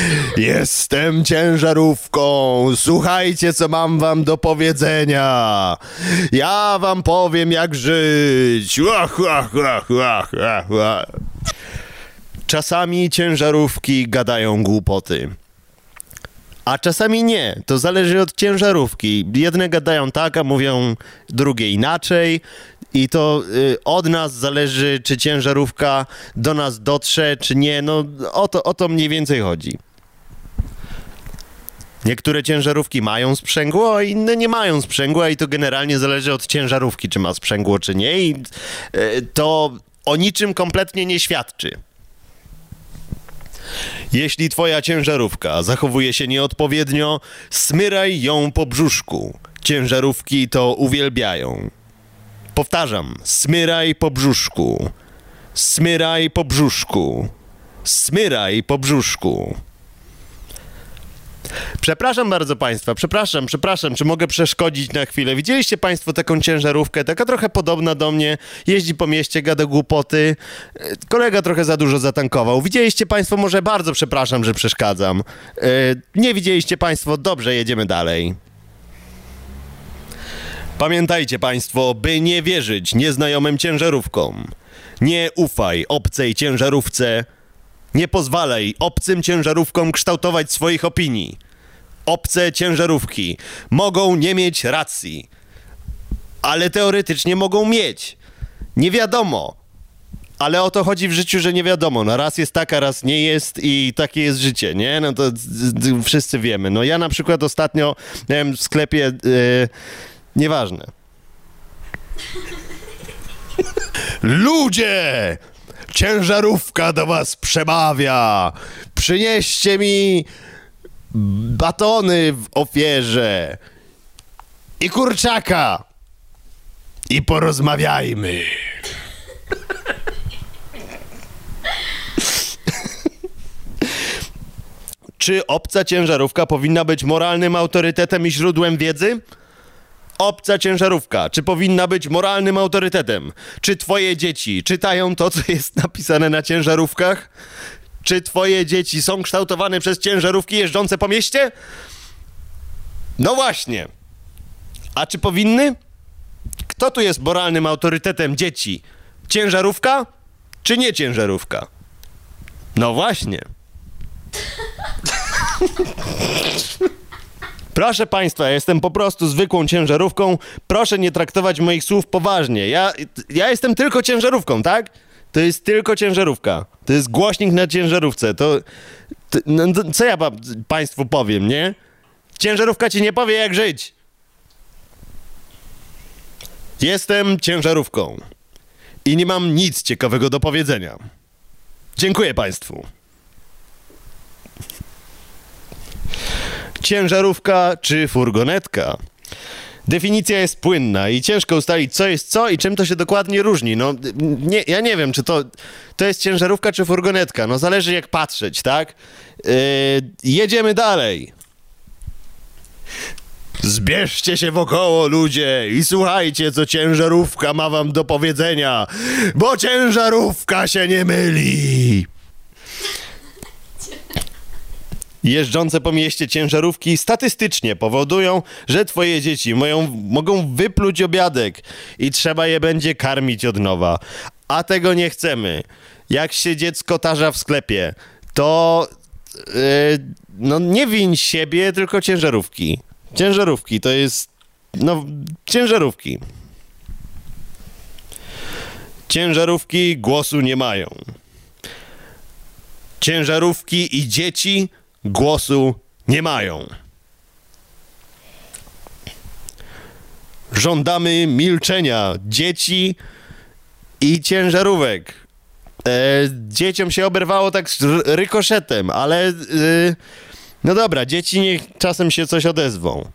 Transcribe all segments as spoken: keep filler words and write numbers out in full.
Jestem ciężarówką. Słuchajcie, co mam wam do powiedzenia. Ja wam powiem, jak żyć. Łach, łach, łach, łach, łach, łach. Czasami ciężarówki gadają głupoty. A czasami nie. To zależy od ciężarówki. Jedne gadają tak, a mówią drugie inaczej. I to y, od nas zależy, czy ciężarówka do nas dotrze, czy nie. No o to, o to mniej więcej chodzi. Niektóre ciężarówki mają sprzęgło, a inne nie mają sprzęgła i to generalnie zależy od ciężarówki, czy ma sprzęgło, czy nie. I y, to o niczym kompletnie nie świadczy. Jeśli twoja ciężarówka zachowuje się nieodpowiednio, smyraj ją po brzuszku. Ciężarówki to uwielbiają. Powtarzam, smyraj po brzuszku. Smyraj po brzuszku. Smyraj po brzuszku. Przepraszam bardzo państwa, przepraszam, przepraszam, czy mogę przeszkodzić na chwilę? Widzieliście państwo taką ciężarówkę, taka trochę podobna do mnie, jeździ po mieście, gada głupoty, kolega trochę za dużo zatankował. Widzieliście państwo, może bardzo przepraszam, że przeszkadzam. Nie widzieliście państwo, dobrze, jedziemy dalej. Pamiętajcie państwo, by nie wierzyć nieznajomym ciężarówkom. Nie ufaj obcej ciężarówce. Nie pozwalaj obcym ciężarówkom kształtować swoich opinii. Obce ciężarówki mogą nie mieć racji, ale teoretycznie mogą mieć. Nie wiadomo. Ale o to chodzi w życiu, że nie wiadomo. No raz jest taka, raz nie jest i takie jest życie, nie? No to wszyscy wiemy. No ja na przykład ostatnio miałem w sklepie... Yy, nieważne. Ludzie! Ciężarówka do was przemawia. Przynieście mi batony w ofierze i kurczaka i porozmawiajmy. Czy obca ciężarówka powinna być moralnym autorytetem i źródłem wiedzy? Obca ciężarówka, czy powinna być moralnym autorytetem? Czy twoje dzieci czytają to, co jest napisane na ciężarówkach? Czy twoje dzieci są kształtowane przez ciężarówki jeżdżące po mieście? No właśnie. A czy powinny? Kto tu jest moralnym autorytetem dzieci? Ciężarówka, czy nie ciężarówka? No właśnie. Proszę państwa, ja jestem po prostu zwykłą ciężarówką. Proszę nie traktować moich słów poważnie. Ja, ja jestem tylko ciężarówką, tak? To jest tylko ciężarówka. To jest głośnik na ciężarówce. To, to, no, to co ja pa, państwu powiem, nie? Ciężarówka ci nie powie, jak żyć. Jestem ciężarówką i nie mam nic ciekawego do powiedzenia. Dziękuję państwu. Ciężarówka czy furgonetka? Definicja jest płynna i ciężko ustalić, co jest co i czym to się dokładnie różni. No, nie, ja nie wiem, czy to, to jest ciężarówka czy furgonetka. No, zależy jak patrzeć, tak? Yy, jedziemy dalej. Zbierzcie się wokoło, ludzie, i słuchajcie, co ciężarówka ma wam do powiedzenia, bo ciężarówka się nie myli. Jeżdżące po mieście ciężarówki statystycznie powodują, że twoje dzieci moją, mogą wypluć obiadek i trzeba je będzie karmić od nowa. A tego nie chcemy. Jak się dziecko tarza w sklepie, to yy, no nie wiń siebie, tylko ciężarówki. Ciężarówki to jest... no, ciężarówki. Ciężarówki głosu nie mają. Ciężarówki i dzieci głosu nie mają. Żądamy milczenia dzieci i ciężarówek. E, dzieciom się oberwało tak rykoszetem, ale... E, no dobra, dzieci niech czasem się coś odezwą.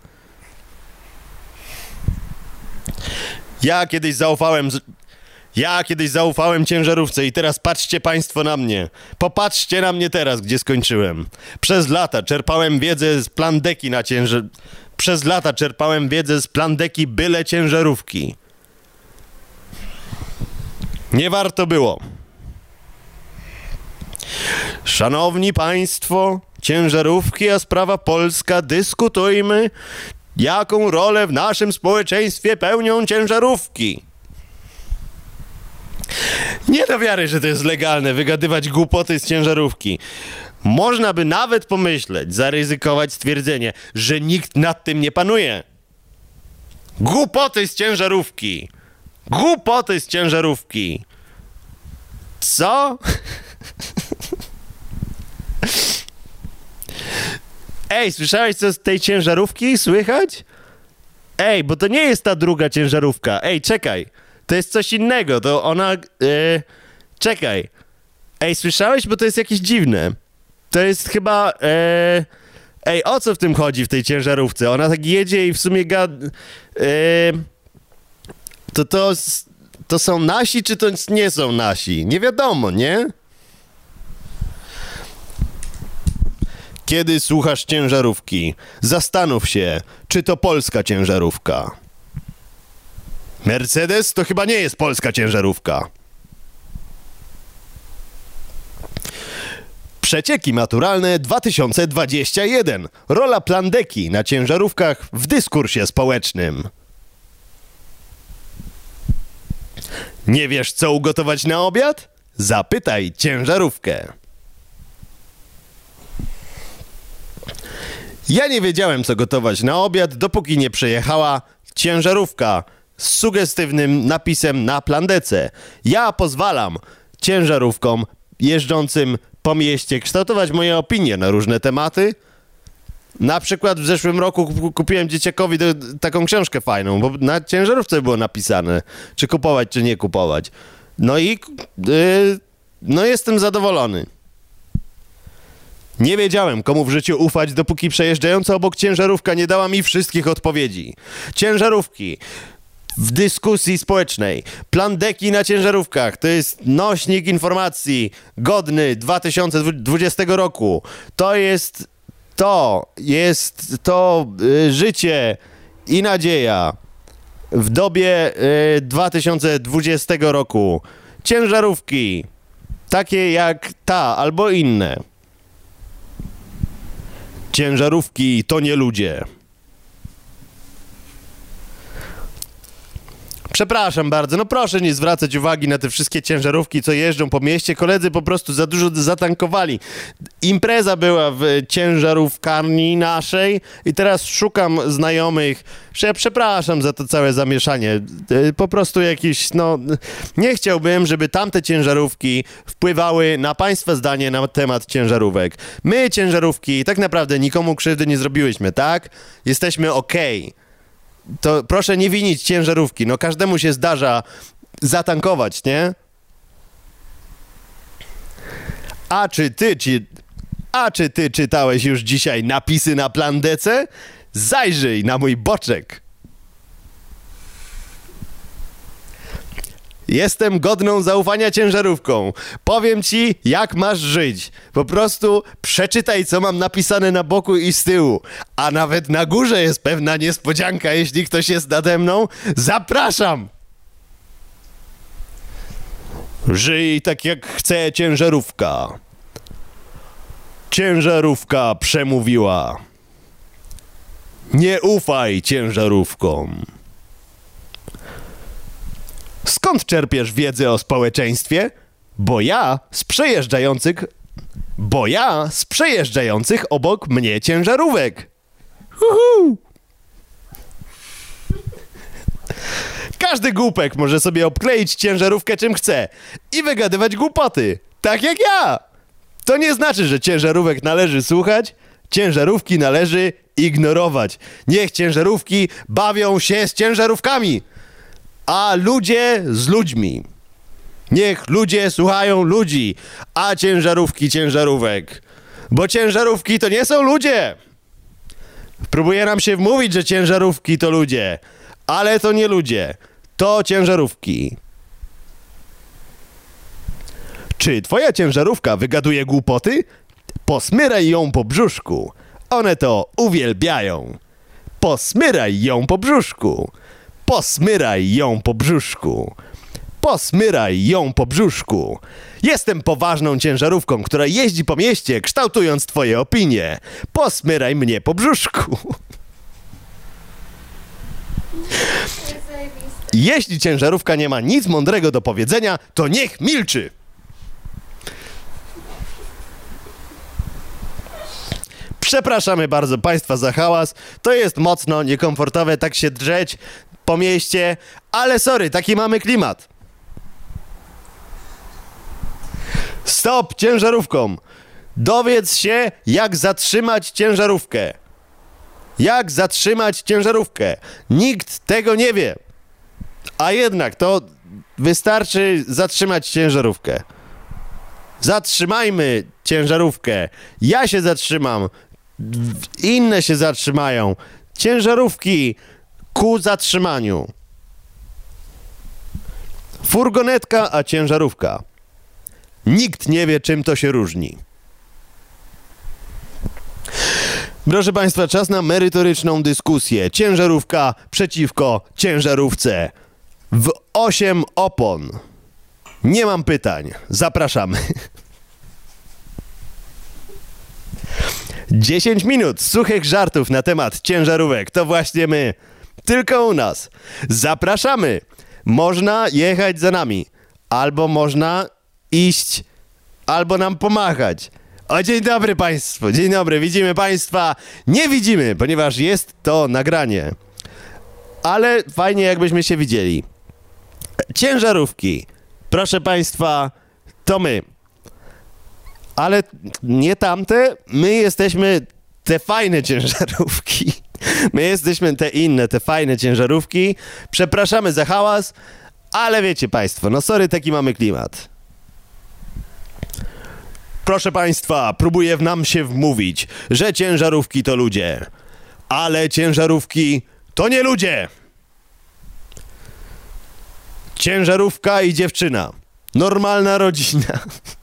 Ja kiedyś zaufałem... Ja kiedyś zaufałem ciężarówce i teraz patrzcie państwo na mnie. Popatrzcie na mnie teraz, gdzie skończyłem. Przez lata czerpałem wiedzę z plandeki na ciężar... Przez lata czerpałem wiedzę z plandeki byle ciężarówki. Nie warto było. Szanowni Państwo, ciężarówki, a sprawa polska, dyskutujmy, jaką rolę w naszym społeczeństwie pełnią ciężarówki. Nie do wiary, że to jest legalne, wygadywać głupoty z ciężarówki. Można by nawet pomyśleć, zaryzykować stwierdzenie, że nikt nad tym nie panuje. Głupoty z ciężarówki. Głupoty z ciężarówki. Co? Ej, słyszałeś co z tej ciężarówki? Słychać? Ej, bo to nie jest ta druga ciężarówka. Ej, czekaj. To jest coś innego. To ona... Yy, czekaj. Ej, słyszałeś? Bo to jest jakieś dziwne. To jest chyba... Yy, ej, o co w tym chodzi w tej ciężarówce? Ona tak jedzie i w sumie gad... Yy, to to... To są nasi, czy to nie są nasi? Nie wiadomo, nie? Kiedy słuchasz ciężarówki, zastanów się, czy to polska ciężarówka. Mercedes to chyba nie jest polska ciężarówka. Przecieki maturalne dwa tysiące dwudziesty pierwszy. Rola plandeki na ciężarówkach w dyskursie społecznym. Nie wiesz, co ugotować na obiad? Zapytaj ciężarówkę. Ja nie wiedziałem, co gotować na obiad, dopóki nie przejechała ciężarówka z sugestywnym napisem na plandece. Ja pozwalam ciężarówkom jeżdżącym po mieście kształtować moje opinie na różne tematy. Na przykład w zeszłym roku kupiłem dzieciakowi do, taką książkę fajną, bo na ciężarówce było napisane, czy kupować, czy nie kupować. No i yy, no jestem zadowolony. Nie wiedziałem, komu w życiu ufać, dopóki przejeżdżająca obok ciężarówka nie dała mi wszystkich odpowiedzi. Ciężarówki w dyskusji społecznej. Plandeki na ciężarówkach to jest nośnik informacji godny dwa tysiące dwudziestego roku. To jest to, jest to y, życie i nadzieja w dobie y, dwa tysiące dwudziestego roku. Ciężarówki, takie jak ta albo inne. Ciężarówki to nie ludzie. Przepraszam bardzo, no proszę nie zwracać uwagi na te wszystkie ciężarówki, co jeżdżą po mieście. Koledzy po prostu za dużo zatankowali. Impreza była w ciężarówkarni naszej i teraz szukam znajomych. Przepraszam za to całe zamieszanie. Po prostu jakiś, no... Nie chciałbym, żeby tamte ciężarówki wpływały na państwa zdanie na temat ciężarówek. My, ciężarówki, tak naprawdę nikomu krzywdy nie zrobiłyśmy, tak? Jesteśmy okej. To proszę nie winić ciężarówki. No każdemu się zdarza zatankować, nie? A czy ty, czy, a czy ty czytałeś już dzisiaj napisy na plandece? Zajrzyj na mój boczek. Jestem godną zaufania ciężarówką. Powiem ci, jak masz żyć. Po prostu przeczytaj, co mam napisane na boku i z tyłu. A nawet na górze jest pewna niespodzianka, jeśli ktoś jest nade mną. Zapraszam! Żyj tak, jak chce ciężarówka. Ciężarówka przemówiła. Nie ufaj ciężarówkom. Skąd czerpiesz wiedzę o społeczeństwie? Bo ja z przejeżdżających... Bo ja z przejeżdżających obok mnie ciężarówek. Uhu. Każdy głupek może sobie obkleić ciężarówkę czym chce i wygadywać głupoty, tak jak ja. To nie znaczy, że ciężarówek należy słuchać, ciężarówki należy ignorować. Niech ciężarówki bawią się z ciężarówkami, a ludzie z ludźmi. Niech ludzie słuchają ludzi, a ciężarówki ciężarówek. Bo ciężarówki to nie są ludzie. Próbuje nam się wmówić, że ciężarówki to ludzie, ale to nie ludzie, to ciężarówki. Czy twoja ciężarówka wygaduje głupoty? Posmyraj ją po brzuszku. One to uwielbiają. Posmyraj ją po brzuszku. Posmyraj ją po brzuszku. Posmyraj ją po brzuszku. Jestem poważną ciężarówką, która jeździ po mieście, kształtując twoje opinie. Posmyraj mnie po brzuszku. Jeśli ciężarówka nie ma nic mądrego do powiedzenia, to niech milczy. Przepraszamy bardzo Państwa za hałas. To jest mocno niekomfortowe tak się drzeć po mieście, ale sorry, taki mamy klimat. Stop ciężarówkom! Dowiedz się, jak zatrzymać ciężarówkę. Jak zatrzymać ciężarówkę? Nikt tego nie wie. A jednak to wystarczy zatrzymać ciężarówkę. Zatrzymajmy ciężarówkę. Ja się zatrzymam. Inne się zatrzymają. Ciężarówki ku zatrzymaniu. Furgonetka, a ciężarówka. Nikt nie wie, czym to się różni. Proszę Państwa, czas na merytoryczną dyskusję. Ciężarówka przeciwko ciężarówce. W osiem opon. Nie mam pytań. Zapraszamy. dziesięć minut suchych żartów na temat ciężarówek. To właśnie my. Tylko u nas. Zapraszamy. Można jechać za nami. Albo można iść, albo nam pomachać. O, dzień dobry Państwu. Dzień dobry. Widzimy Państwa. Nie widzimy, ponieważ jest to nagranie. Ale fajnie, jakbyśmy się widzieli. Ciężarówki. Proszę Państwa, to my. Ale nie tamte, my jesteśmy te fajne ciężarówki. My jesteśmy te inne, te fajne ciężarówki. Przepraszamy za hałas, ale wiecie Państwo, no sorry, taki mamy klimat. Proszę Państwa, próbuje w nam się wmówić, że ciężarówki to ludzie. Ale ciężarówki to nie ludzie. Ciężarówka i dziewczyna. Normalna rodzina.